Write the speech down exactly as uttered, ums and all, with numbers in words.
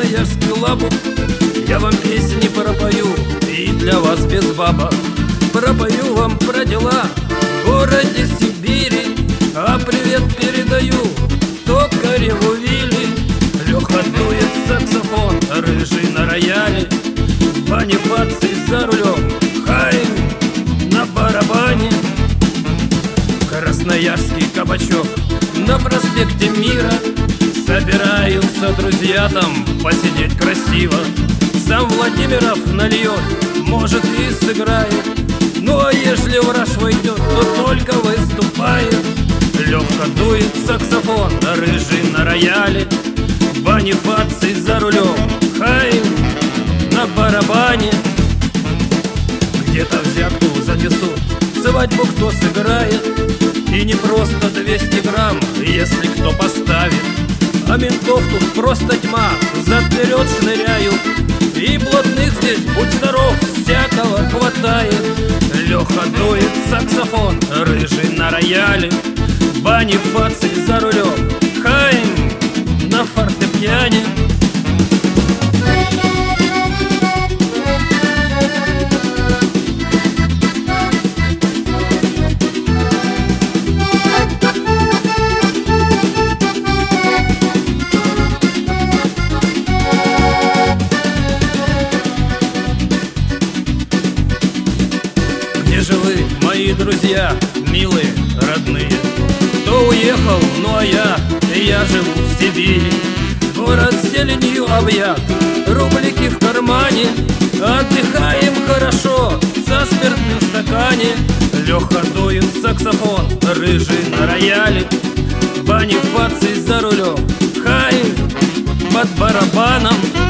красноярский лабу. Я вам песни пропою и для вас без баба. Пропою вам про дела в городе Сибири, а привет передаю токареву Вилли. Леха дует саксофон, рыжий на рояле, Бонифаций за рулем, Хаим на барабане. Красноярский кабачок на проспекте Мира. Собираются друзья там посидеть красиво. Сам Владимиров нальет, может и сыграет. Ну а если враж войдет, то только выступает. Леха дует саксофон, рыжий на рояле, Бонифаций за рулем, Хаим на барабане. Где-то взятку занесут, свадьбу кто сыграет, и не просто двести грамм, если кто поставит. А ментов тут просто тьма, зад-вперед шныряют, и блатных здесь, будь здоров, всякого хватает. Леха дует саксофон, рыжий на рояле, Бонифаций за рулем, Хаим на фортепиане. Где же вы, мои друзья, милые, родные? Кто уехал, ну а я, я живу в Сибири. Город зеленью объят, рублики в кармане, отдыхаем хорошо, со спиртным в стакане. Леха дует саксофон, рыжий на рояле, Бонифаций за рулем, Хаим под барабаном.